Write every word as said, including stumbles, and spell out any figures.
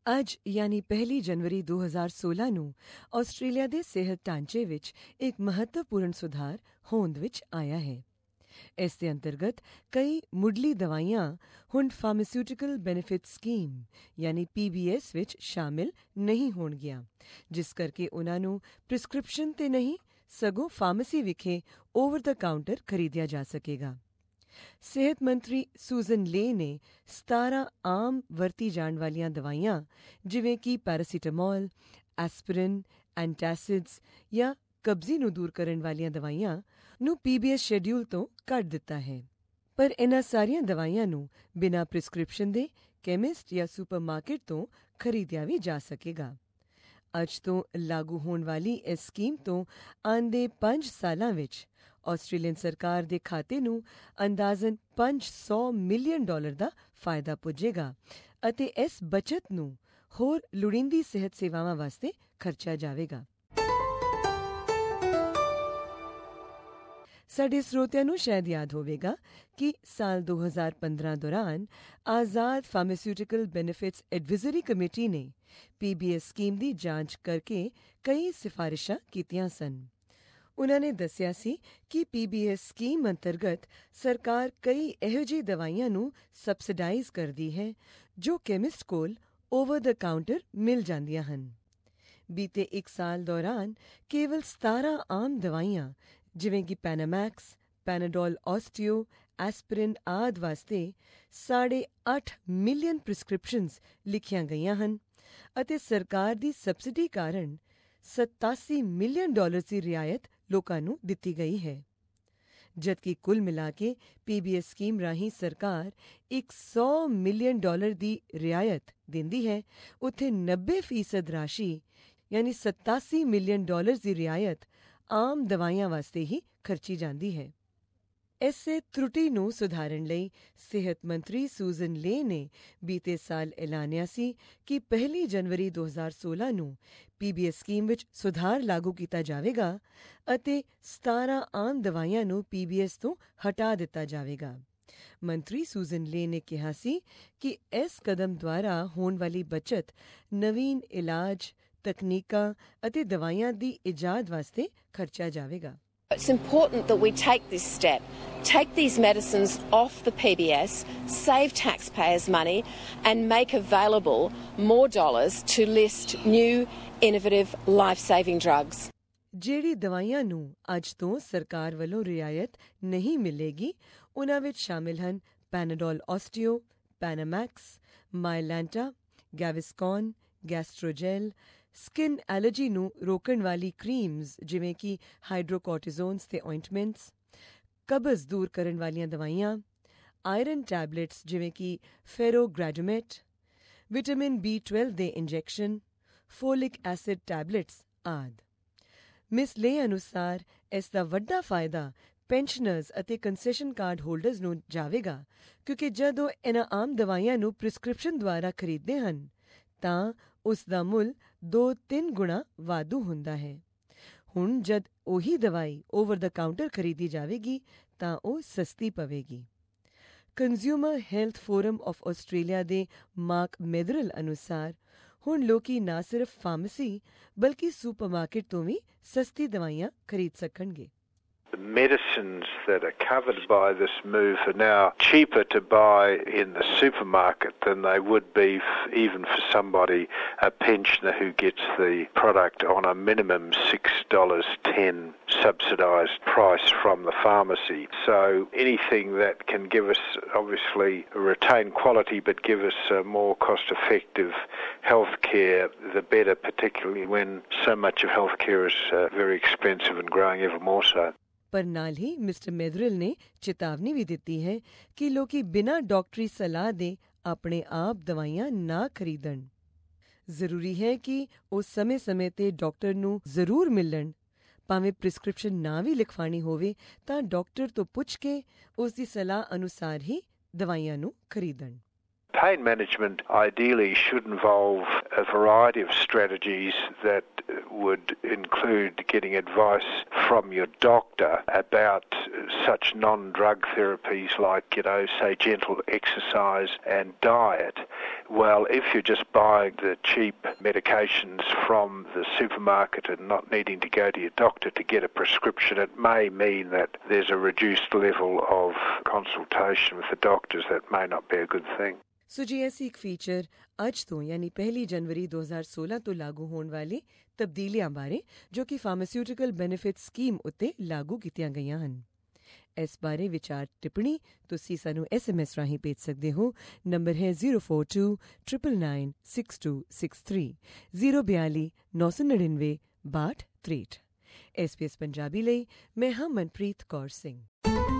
ਅੱਜ ਯਾਨੀ ਪਹਿਲੀ ਜਨਵਰੀ ਦੋ ਹਜ਼ਾਰ ਸੋਲਾਂ ਨੂੰ ਆਸਟ੍ਰੇਲੀਆ ਦੇ ਸਿਹਤ ਢਾਂਚੇ ਵਿੱਚ ਇੱਕ ਮਹੱਤਵਪੂਰਨ ਸੁਧਾਰ ਹੋਂਦ ਵਿੱਚ ਆਇਆ ਹੈ। ਇਸ ਦੇ ਅੰਤਰਗਤ ਕਈ ਮੁੱਢਲੀ ਦਵਾਈਆਂ ਹੁਣ ਫਾਰਮਾਸਿਊਟੀਕਲ ਬੈਨੀਫਿਟ ਸਕੀਮ ਯਾਨੀ ਪੀ ਬੀ ਐਸ ਵਿੱਚ ਸ਼ਾਮਿਲ ਨਹੀਂ ਹੋਣਗੀਆਂ, ਜਿਸ ਕਰਕੇ ਉਨ੍ਹਾਂ ਨੂੰ ਪ੍ਰਿਸਕ੍ਰਿਪਸ਼ਨ ਤੇ ਨਹੀਂ ਸਗੋਂ ਫਾਰਮੇਸੀ ਵਿਖੇ ਓਵਰ ਦ ਕਾਊਂਟਰ ਖਰੀਦਿਆ ਜਾ ਸਕੇਗਾ। ਸਿਹਤ ਮੰਤਰੀ ਸੂਜ਼ਨ ਲੇ ਨੇ ਸਤਾਰਾਂ ਆਮ ਵਰਤੀ ਜਾਣ ਵਾਲੀਆਂ ਦਵਾਈਆਂ ਜਿਵੇਂ ਕਿ ਪੈਰਾਸੀਟਾਮੋਲ, ਐਸਪਿਰਿਨ, ਐਂਟਾਸਿਡਸ ਜਾਂ ਕਬਜ਼ੀ ਨੂੰ ਦੂਰ ਕਰਨ ਵਾਲੀਆਂ ਦਵਾਈਆਂ ਨੂੰ ਪੀ ਬੀ ਐਸ ਸ਼ੈਡਿਊਲ ਤੋਂ ਕੱਢ ਦਿੱਤਾ ਹੈ। ਪਰ ਇਨ੍ਹਾਂ ਸਾਰੀਆਂ ਦਵਾਈਆਂ ਨੂੰ ਬਿਨਾਂ ਪ੍ਰਿਸਕ੍ਰਿਪਸ਼ਨ ਦੇ ਕੈਮਿਸਟ ਜਾਂ ਸੁਪਰਮਾਰਕੀਟ ਤੋਂ ਖਰੀਦਿਆ ਵੀ ਜਾ ਸਕੇਗਾ। ਅੱਜ ਤੋਂ ਲਾਗੂ ਹੋਣ ਵਾਲੀ ਇਸ ਸਕੀਮ ਤੋਂ ਆਉਂਦੇ ਪੰਜ ਸਾਲਾਂ ਵਿੱਚ ਆਸਟ੍ਰੇਲੀਅਨ ਸਰਕਾਰ ਦੇ ਖਾਤੇ ਨੂੰ ਅੰਦਾਜ਼ਨ ਪੰਜ ਸੌ ਮਿਲੀਅਨ ਡਾਲਰ ਦਾ ਫਾਇਦਾ ਪੁੱਜੇਗਾ ਅਤੇ ਇਸ ਬਚਤ ਨੂੰ ਹੋਰ ਲੋੜੀਂਦੀ ਸਿਹਤ ਸੇਵਾਵਾਂ ਵਾਸਤੇ ਖਰਚਿਆ ਜਾਵੇਗਾ। ਸਾਡੇ ਸਰੋਤਿਆਂ ਨੂੰ ਸ਼ਾਇਦ ਯਾਦ ਹੋਵੇਗਾ ਕਿ ਸਾਲ ਦੋ ਹਜ਼ਾਰ ਪੰਦਰਾਂ ਦੌਰਾਨ ਆਜ਼ਾਦ ਫਾਰਮਾਸਿਊਟੀਕਲ ਬੈਨੀਫਿਟਸ ਐਡਵਾਈਜ਼ਰੀ ਕਮੇਟੀ ਨੇ ਪੀ ਬੀ ਐਸ ਸਕੀਮ ਦੀ ਜਾਂਚ ਕਰਕੇ ਕਈ ਸਿਫਾਰਿਸ਼ਾਂ ਕੀਤੀਆਂ ਸਨ। ਉਨ੍ਹਾਂ ਨੇ ਦੱਸਿਆ ਸੀ ਕਿ ਪੀ ਬੀ ਐਸ ਸਕੀਮ ਅੰਤਰਗਤ ਸਰਕਾਰ ਕਈ ਇਹੋ ਜਿਹੀ ਦਵਾਈਆਂ ਨੂੰ ਸਬਸਿਡਾਈਜ਼ ਕਰਦੀ ਹੈ ਜੋ ਕੈਮਿਸਟ ਕੋਲ ਓਵਰ ਦ ਕਾਊਂਟਰ ਮਿਲ ਜਾਂਦੀਆਂ ਹਨ। ਬੀਤੇ ਇੱਕ ਸਾਲ ਦੌਰਾਨ ਕੇਵਲ ਸਤਾਰਾਂ ਆਮ ਦਵਾਈਆਂ ਜਿਵੇਂ ਕਿ ਪੈਨਾਮੈਕਸ, ਪੈਨਾਡੋਲ ਓਸਟੀਓ, ਐਸਪਿਰਿਨ ਆਦਿ ਵਾਸਤੇ ਸਾਢੇ ਅੱਠ ਮਿਲੀਅਨ ਪ੍ਰਿਸਕ੍ਰਿਪਸ਼ਨਸ ਲਿਖੀਆਂ ਗਈਆਂ ਹਨ ਅਤੇ ਸਰਕਾਰ ਦੀ ਸਬਸਿਡੀ ਕਾਰਨ ਸਤਾਸੀ ਮਿਲੀਅਨ ਡਾਲਰ ਦੀ ਰਿਆਇਤ ਲੋਕਾਂ ਨੂੰ ਦਿੱਤੀ ਗਈ ਹੈ। ਜਦਕਿ ਕੁੱਲ ਮਿਲਾ ਕੇ ਪੀ ਬੀ ਐਸ ਸਕੀਮ ਰਾਹੀਂ ਸਰਕਾਰ ਇੱਕ ਸੌ ਮਿਲੀਅਨ ਡਾਲਰ ਦੀ ਰਿਆਇਤ ਦਿੰਦੀ ਹੈ, ਉੱਥੇ ਨੱਬੇ ਫੀਸਦ ਰਾਸ਼ੀ ਯਾਨੀ ਸਤਾਸੀ ਮਿਲੀਅਨ ਡਾਲਰ ਦੀ ਰਿਆਇਤ ਆਮ ਦਵਾਈਆਂ ਵਾਸਤੇ ਹੀ ਖਰਚੀ ਜਾਂਦੀ ਹੈ। ਇਸੇ ਤਰੁਟੀ ਨੂੰ ਸੁਧਾਰਨ ਲਈ ਸਿਹਤ ਮੰਤਰੀ ਸੂਜ਼ਨ ਲੇ ਨੇ ਬੀਤੇ ਸਾਲ ਐਲਾਨਿਆ ਸੀ ਕਿ ਪਹਿਲੀ ਜਨਵਰੀ ਦੋ ਹਜ਼ਾਰ ਸੋਲਾਂ ਨੂੰ ਪੀ ਬੀ ਐਸ ਸਕੀਮ ਵਿੱਚ ਸੁਧਾਰ ਲਾਗੂ ਕੀਤਾ ਜਾਵੇਗਾ ਅਤੇ ਸਤਾਰਾਂ ਆਮ ਦਵਾਈਆਂ ਨੂੰ ਪੀ ਬੀ ਐਸ ਤੋਂ ਹਟਾ ਦਿੱਤਾ ਜਾਵੇਗਾ। ਮੰਤਰੀ ਸੂਜ਼ਨ ਲੇ ਨੇ ਕਿਹਾ ਸੀ ਕਿ ਇਸ ਕਦਮ ਦੁਆਰਾ ਹੋਣ ਵਾਲੀ ਬਚਤ ਨਵੀਨ ਇਲਾਜ, ਤਕਨੀਕਾਂ ਅਤੇ ਦਵਾਈਆਂ ਦੀ ਇਜਾਦ ਵਾਸਤੇ ਖਰਚਿਆ ਜਾਵੇਗਾ। It's important that we take this step, take these medicines off the P B S, save taxpayers' money and make available more dollars to list new, innovative, life-saving drugs. ਜਿਹੜੀ ਦਵਾਈਆਂ ਨੂੰ ਅੱਜ ਤੋਂ ਸਰਕਾਰ ਵੱਲੋਂ ਰਿਆਇਤ ਨਹੀਂ ਮਿਲੇਗੀ, ਉਨ੍ਹਾਂ ਵਿੱਚ ਸ਼ਾਮਿਲ ਹਨ Panadol Osteo, Panamax, Mylanta, Gaviscon, Gastrogel, skin allergy ਨੂੰ ਰੋਕਣ ਵਾਲੀ ਕਰੀਮਜ਼ ਜਿਵੇਂ ਕਿ ਹਾਈਡਰੋਕੋਰਟਿਜ਼ੋਨਸ ਤੇ ਓਇੰਟਮੈਂਟਸ, ਕਬਜ਼ ਦੂਰ ਕਰਨ ਵਾਲੀਆਂ ਦਵਾਈਆਂ, ਆਇਰਨ ਟੈਬਲੇਟਸ ਜਿਵੇਂ ਕਿ ਫੈਰੋਗ੍ਰੈਡੂਮੇਟ, ਵਿਟਾਮਿਨ ਬੀ ਟਵੈਲਵ ਦੇ ਇੰਜੈਕਸ਼ਨ, ਫੋਲਿਕ ਐਸਿਡ ਟੈਬਲੇਟਸ ਆਦਿ। ਮਿਸ ਲੇ ਅਨੁਸਾਰ ਇਸ ਦਾ ਵੱਡਾ ਫਾਇਦਾ ਪੈਨਸ਼ਨਰਜ਼ ਅਤੇ ਕੰਸੈਸ਼ਨ ਕਾਰਡ ਹੋਲਡਰਜ਼ ਨੂੰ ਜਾਵੇਗਾ, ਕਿਉਂਕਿ ਜਦੋਂ ਇਨ੍ਹਾਂ ਆਮ ਦਵਾਈਆਂ ਨੂੰ ਪ੍ਰਿਸਕ੍ਰਿਪਸ਼ਨ ਦੁਆਰਾ ਖਰੀਦਦੇ ਹਨ ਤਾਂ ਉਸ ਦਾ ਮੁੱਲ ਦੋ ਤਿੰਨ ਗੁਣਾ ਵਾਧੂ ਹੁੰਦਾ ਹੈ। ਹੁਣ ਜਦ ਉਹੀ ਦਵਾਈ ਓਵਰ ਦ ਕਾਊਂਟਰ ਖਰੀਦੀ ਜਾਵੇਗੀ ਤਾਂ ਉਹ ਸਸਤੀ ਪਵੇਗੀ। Consumer health forum of Australia ਦੇ ਮਾਰਕ ਮੈਦਰਲ ਅਨੁਸਾਰ ਹੁਣ ਲੋਕੀ ਨਾ ਸਿਰਫ ਫਾਰਮੇਸੀ ਬਲਕਿ ਸੁਪਰਮਾਰਕੀਟ ਤੋਂ ਵੀ ਸਸਤੀ ਦਵਾਈਆਂ ਖਰੀਦ ਸਕਣਗੇ। The medicines that are covered by this move are now cheaper to buy in the supermarket than they would be f- even for somebody, a pensioner who gets the product on a minimum six dollars ten subsidised price from the pharmacy. So anything that can give us, obviously, retain quality but give us uh, more cost-effective health care, the better, particularly when so much of health care is uh, very expensive and growing ever more so. ਪਰ ਨਾਲ ਹੀ mister ਮੈਦਰਲ ਨੇ ਚੇਤਾਵਨੀ ਵੀ ਦਿੱਤੀ ਹੈ ਕਿ ਲੋਕੀ ਬਿਨਾਂ ਡਾਕਟਰੀ ਸਲਾਹ ਦੇ ਆਪਣੇ ਆਪ ਦਵਾਈਆਂ ਨਾ ਖਰੀਦਣ। ਜ਼ਰੂਰੀ ਹੈ ਕਿ ਉਹ ਸਮੇਂ-ਸਮੇਂ ਤੇ ਡਾਕਟਰ ਨੂੰ ਜ਼ਰੂਰ ਮਿਲਣ। ਭਾਵੇਂ ਪ੍ਰਿਸਕ੍ਰਿਪਸ਼ਨ ਨਾ ਵੀ ਲਿਖਵਾਣੀ ਹੋਵੇ ਤਾਂ ਡਾਕਟਰ ਤੋਂ ਪੁੱਛ ਕੇ ਉਸ ਦੀ ਸਲਾਹ ਅਨੁਸਾਰ ਹੀ ਦਵਾਈਆਂ ਨੂੰ ਖਰੀਦਣ। Pain management ideally should involve a variety of strategies that would include getting advice from your doctor about such non-drug therapies like, you know, say gentle exercise and diet. Well, if you're just buying the cheap medications from the supermarket and not needing to go to your doctor to get a prescription, it may mean that there's a reduced level of consultation with the doctors. That may not be a good thing. ਸੋ ਜੀ ਐਸੀ ਇੱਕ feature ਅੱਜ ਤੋਂ ਯਾਨੀ ਪਹਿਲੀ ਜਨਵਰੀ ਦੋ ਹਜ਼ਾਰ ਸੋਲਾਂ ਤੋਂ ਲਾਗੂ ਹੋਣ ਵਾਲੀ ਤਬਦੀਲੀਆਂ ਬਾਰੇ ਜੋ ਕਿ ਫਾਰਮਾਸਿਊਟੀਕਲ ਬੈਨੀਫਿਟ ਸਕੀਮ ਉੱਤੇ ਲਾਗੂ ਕੀਤੀਆਂ ਗਈਆਂ ਹਨ। ਇਸ ਬਾਰੇ ਵਿਚਾਰ ਟਿੱਪਣੀ ਤੁਸੀਂ ਸਾਨੂੰ ਐਸ ਐਮ ਐਸ ਰਾਹੀਂ ਭੇਜ ਸਕਦੇ ਹੋ। ਨੰਬਰ ਹੈ zero four two triple nine six two six three zero ਬਿਆਲੀ ਨੌ ਸੌ ਨੜਿਨਵੇਂ ਬਾਹਠ ਤ੍ਰੇਹਠ। ਐਸ ਪੀ ਐਸ ਪੰਜਾਬੀ ਲਈ ਮੈਂ ਹਾਂ ਮਨਪ੍ਰੀਤ ਕੌਰ ਸਿੰਘ।